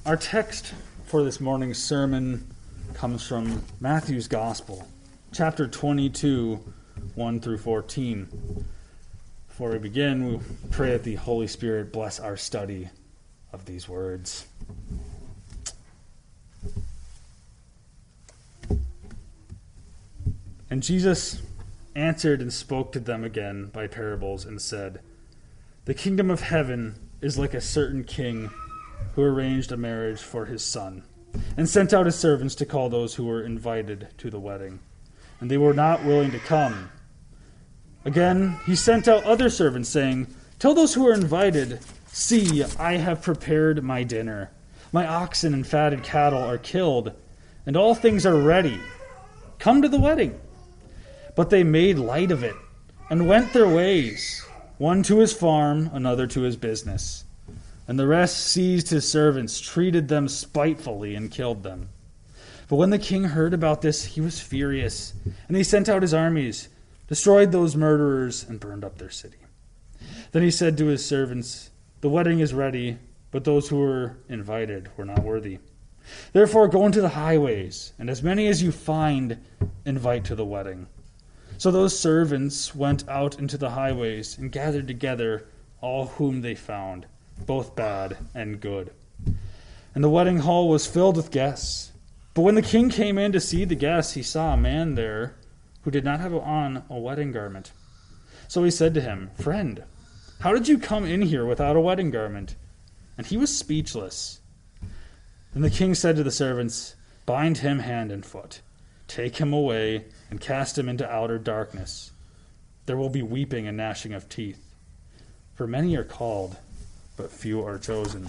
Our text for this morning's sermon comes from Matthew's Gospel, chapter 22, 1 through 14. Before we begin, we pray that the Holy Spirit bless our study of these words. And Jesus answered and spoke to them again by parables and said, "The kingdom of heaven is like a certain king who arranged a marriage for his son, and sent out his servants to call those who were invited to the wedding. And they were not willing to come. Again, he sent out other servants, saying, 'Tell those who are invited, see, I have prepared my dinner. My oxen and fatted cattle are killed, and all things are ready. Come to the wedding.' But they made light of it, and went their ways, one to his farm, another to his business. And the rest seized his servants, treated them spitefully, and killed them. But when the king heard about this, he was furious, and he sent out his armies, destroyed those murderers, and burned up their city. Then he said to his servants, 'The wedding is ready, but those who were invited were not worthy. Therefore go into the highways, and as many as you find, invite to the wedding.' So those servants went out into the highways and gathered together all whom they found, both bad and good. And the wedding hall was filled with guests. But when the king came in to see the guests, he saw a man there who did not have on a wedding garment. So he said to him, 'Friend, how did you come in here without a wedding garment?' And he was speechless. Then the king said to the servants, 'Bind him hand and foot, take him away, and cast him into outer darkness. There will be weeping and gnashing of teeth. For many are called, but few are chosen.'"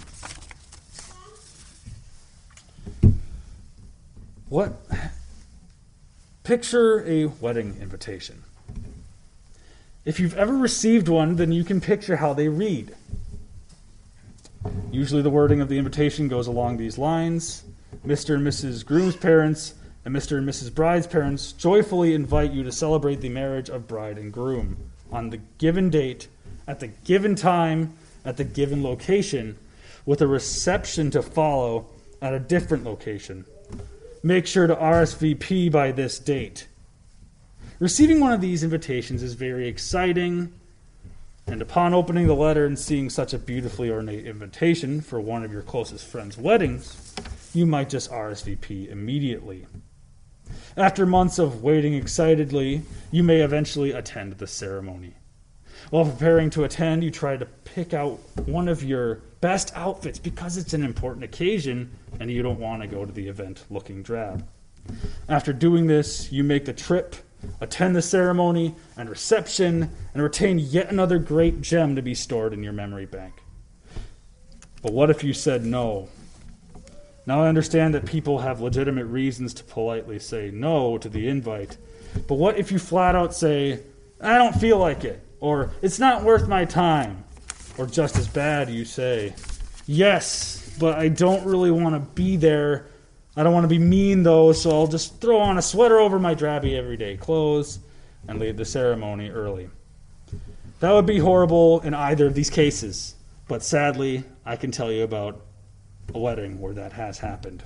Picture a wedding invitation. If you've ever received one, then you can picture how they read. Usually the wording of the invitation goes along these lines: Mr. and Mrs. Groom's parents and Mr. and Mrs. Bride's parents joyfully invite you to celebrate the marriage of bride and groom on the given date, at the given time, at the given location, with a reception to follow at a different location. Make sure to RSVP by this date. Receiving one of these invitations is very exciting, and upon opening the letter and seeing such a beautifully ornate invitation for one of your closest friends' weddings, you might just RSVP immediately. After months of waiting excitedly, you may eventually attend the ceremony. While preparing to attend, you try to pick out one of your best outfits because it's an important occasion and you don't want to go to the event looking drab. After doing this, you make the trip, attend the ceremony and reception, and retain yet another great gem to be stored in your memory bank. But what if you said no? Now I understand that people have legitimate reasons to politely say no to the invite, but what if you flat out say, "I don't feel like it," or "It's not worth my time," or just as bad, you say, "Yes, but I don't really want to be there. I don't want to be mean though, so I'll just throw on a sweater over my drabby everyday clothes and leave the ceremony early." That would be horrible in either of these cases, but sadly, I can tell you about a wedding where that has happened.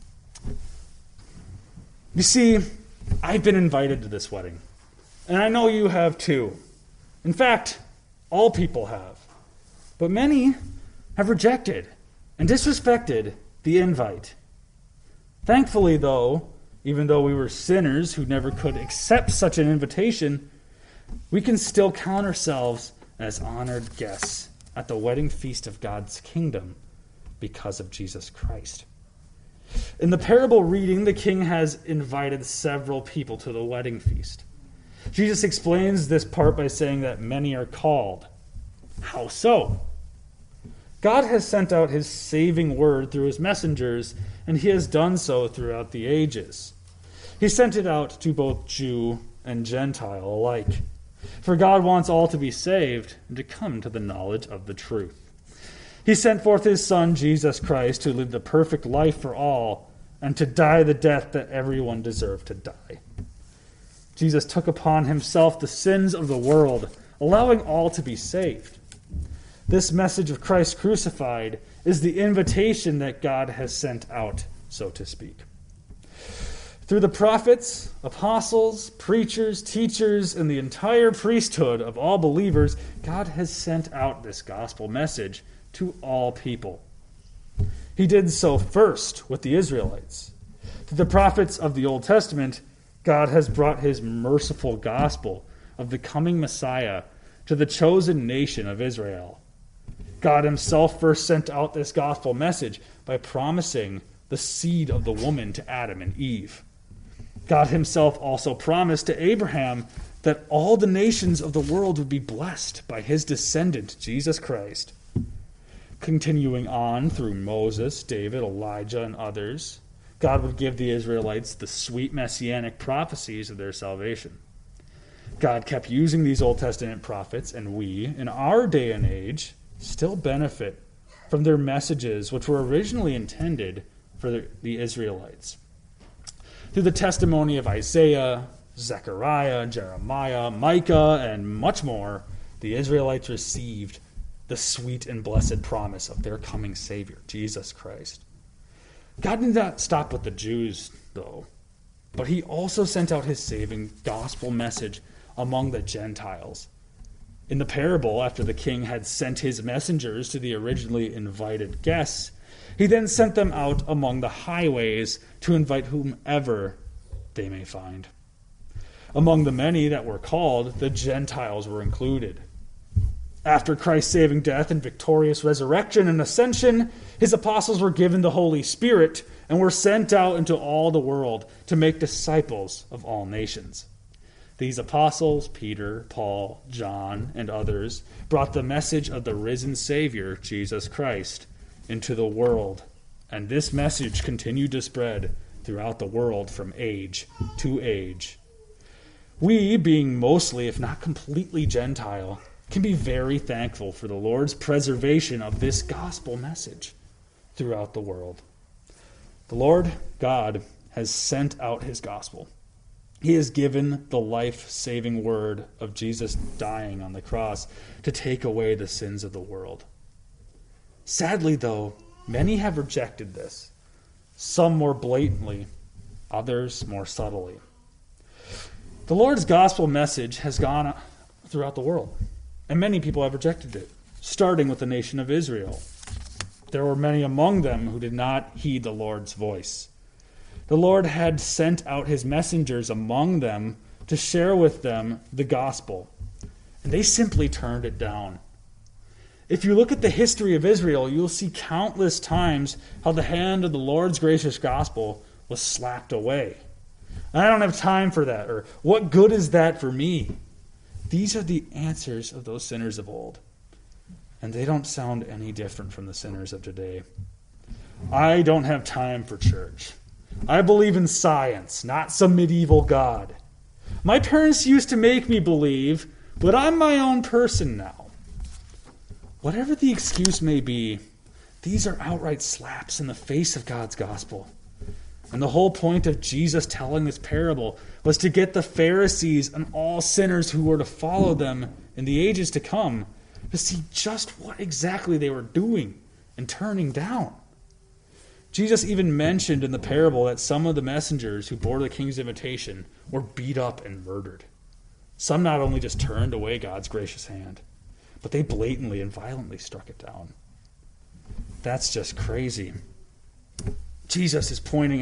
You see, I've been invited to this wedding, and I know you have too. In fact, all people have. But many have rejected and disrespected the invite. Thankfully, though, even though we were sinners who never could accept such an invitation, we can still count ourselves as honored guests at the wedding feast of God's kingdom because of Jesus Christ. In the parable reading, the king has invited several people to the wedding feast. Jesus explains this part by saying that many are called. How so? God has sent out his saving word through his messengers, and he has done so throughout the ages. He sent it out to both Jew and Gentile alike. For God wants all to be saved and to come to the knowledge of the truth. He sent forth his Son, Jesus Christ, to live the perfect life for all and to die the death that everyone deserved to die. Jesus took upon himself the sins of the world, allowing all to be saved. This message of Christ crucified is the invitation that God has sent out, so to speak. Through the prophets, apostles, preachers, teachers, and the entire priesthood of all believers, God has sent out this gospel message to all people. He did so first with the Israelites. To the prophets of the Old Testament, God has brought his merciful gospel of the coming Messiah to the chosen nation of Israel. God himself first sent out this gospel message by promising the seed of the woman to Adam and Eve. God himself also promised to Abraham that all the nations of the world would be blessed by his descendant, Jesus Christ. Continuing on through Moses, David, Elijah, and others, God would give the Israelites the sweet messianic prophecies of their salvation. God kept using these Old Testament prophets, and we, in our day and age, still benefit from their messages which were originally intended for the Israelites. Through the testimony of Isaiah, Zechariah, Jeremiah, Micah, and much more, the Israelites received the sweet and blessed promise of their coming Savior, Jesus Christ. God did not stop with the Jews, though, but he also sent out his saving gospel message among the Gentiles. In the parable, after the king had sent his messengers to the originally invited guests, he then sent them out among the highways to invite whomever they may find. Among the many that were called, the Gentiles were included. After Christ's saving death and victorious resurrection and ascension, his apostles were given the Holy Spirit and were sent out into all the world to make disciples of all nations. These apostles, Peter, Paul, John, and others, brought the message of the risen Savior, Jesus Christ, into the world, and this message continued to spread throughout the world from age to age. We, being mostly, if not completely Gentile, can be very thankful for the Lord's preservation of this gospel message throughout the world. The Lord God has sent out his gospel. He has given the life-saving word of Jesus dying on the cross to take away the sins of the world. Sadly, though, many have rejected this, some more blatantly, others more subtly. The Lord's gospel message has gone throughout the world, and many people have rejected it, starting with the nation of Israel. There were many among them who did not heed the Lord's voice. The Lord had sent out his messengers among them to share with them the gospel, and they simply turned it down. If you look at the history of Israel, you'll see countless times how the hand of the Lord's gracious gospel was slapped away. I don't have time for that, or what good is that for me? These are the answers of those sinners of old, and they don't sound any different from the sinners of today. I don't have time for church. I believe in science, not some medieval god. My parents used to make me believe, but I'm my own person now. Whatever the excuse may be, these are outright slaps in the face of God's gospel. And the whole point of Jesus telling this parable was to get the Pharisees and all sinners who were to follow them in the ages to come to see just what exactly they were doing and turning down. Jesus even mentioned in the parable that some of the messengers who bore the king's invitation were beat up and murdered. Some not only just turned away God's gracious hand, but they blatantly and violently struck it down. That's just crazy. Jesus is pointing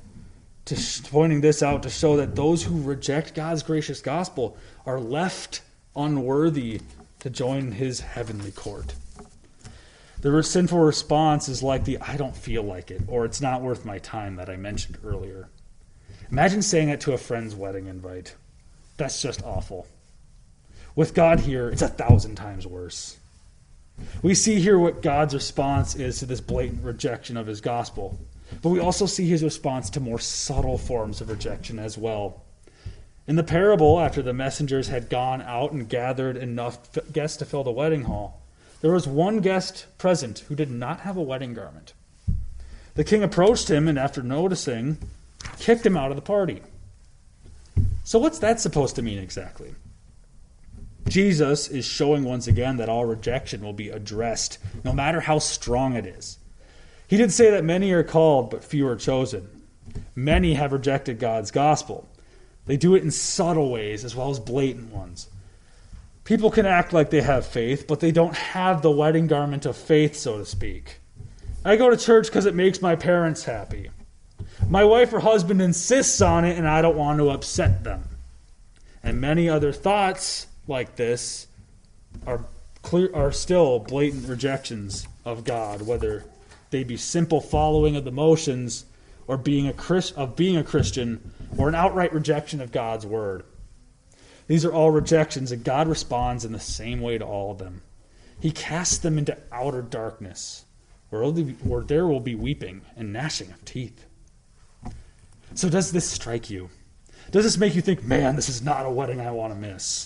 this out to show that those who reject God's gracious gospel are left unworthy to join his heavenly court. The sinful response is like the "I don't feel like it" or "it's not worth my time" that I mentioned earlier. Imagine saying that to a friend's wedding invite. That's just awful. With God here, it's 1,000 times worse. We see here what God's response is to this blatant rejection of his gospel. But we also see his response to more subtle forms of rejection as well. In the parable, after the messengers had gone out and gathered enough guests to fill the wedding hall, there was one guest present who did not have a wedding garment. The king approached him and, after noticing, kicked him out of the party. So what's that supposed to mean exactly? Jesus is showing once again that all rejection will be addressed, no matter how strong it is. He did say that many are called, but few are chosen. Many have rejected God's gospel. They do it in subtle ways as well as blatant ones. People can act like they have faith, but they don't have the wedding garment of faith, so to speak. I go to church because it makes my parents happy. My wife or husband insists on it, and I don't want to upset them. And many other thoughts like this are still blatant rejections of God, whether they be simple following of the motions or being a Christian, or an outright rejection of God's word. These are all rejections, and God responds in the same way to all of them. He casts them into outer darkness, where there will be weeping and gnashing of teeth. So does this strike you? Does this make you think, man, this is not a wedding I want to miss?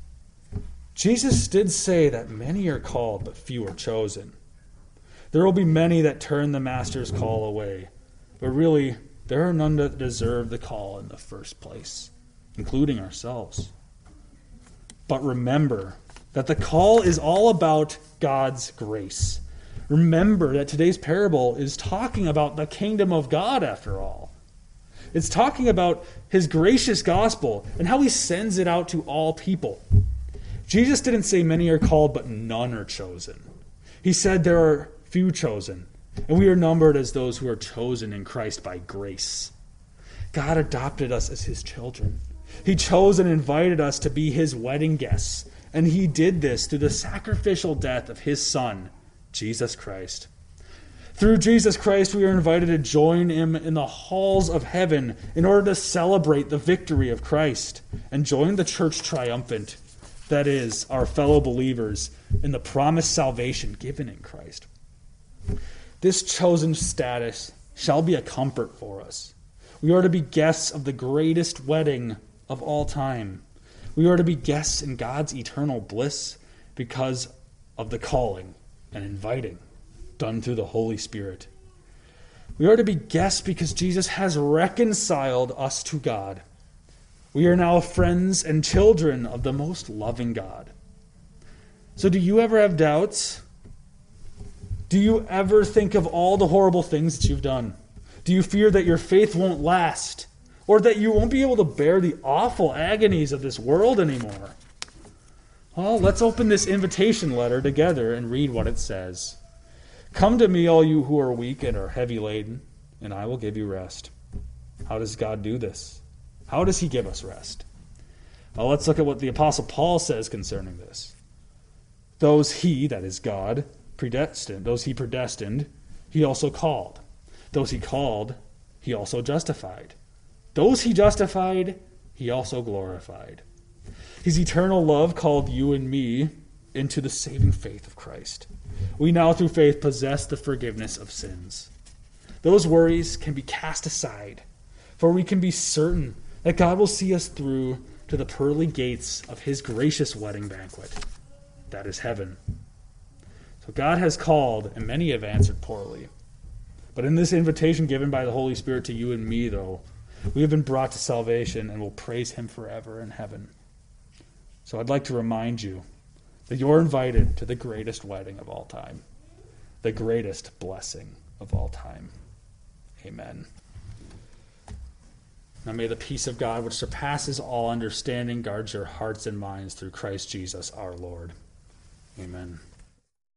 Jesus did say that many are called, but few are chosen. There will be many that turn the master's call away, but really, there are none that deserve the call in the first place, including ourselves. But remember that the call is all about God's grace. Remember that today's parable is talking about the kingdom of God, after all. It's talking about his gracious gospel and how he sends it out to all people. Jesus didn't say many are called, but none are chosen. He said there are few chosen, and we are numbered as those who are chosen in Christ by grace. God adopted us as his children. He chose and invited us to be his wedding guests, and he did this through the sacrificial death of his Son, Jesus Christ. Through Jesus Christ, we are invited to join him in the halls of heaven in order to celebrate the victory of Christ and join the church triumphant, that is, our fellow believers, in the promised salvation given in Christ. This chosen status shall be a comfort for us. We are to be guests of the greatest wedding of all time. We are to be guests in God's eternal bliss because of the calling and inviting done through the Holy Spirit. We are to be guests because Jesus has reconciled us to God. We are now friends and children of the most loving God. So do you ever have doubts? Do you ever think of all the horrible things that you've done? Do you fear that your faith won't last? Or that you won't be able to bear the awful agonies of this world anymore? Well, let's open this invitation letter together and read what it says. Come to me, all you who are weak and are heavy laden, and I will give you rest. How does God do this? How does he give us rest? Well, let's look at what the Apostle Paul says concerning this. Those he, that is God, predestined, those he predestined, he also called. Those he called, he also justified. Those he justified, he also glorified. His eternal love called you and me into the saving faith of Christ. We now, through faith, possess the forgiveness of sins. Those worries can be cast aside, for we can be certain that God will see us through to the pearly gates of his gracious wedding banquet. That is heaven. So God has called, and many have answered poorly. But in this invitation given by the Holy Spirit to you and me, though, we have been brought to salvation and will praise him forever in heaven. So I'd like to remind you that you're invited to the greatest wedding of all time, the greatest blessing of all time. Amen. Now may the peace of God, which surpasses all understanding, guard your hearts and minds through Christ Jesus our Lord. Amen.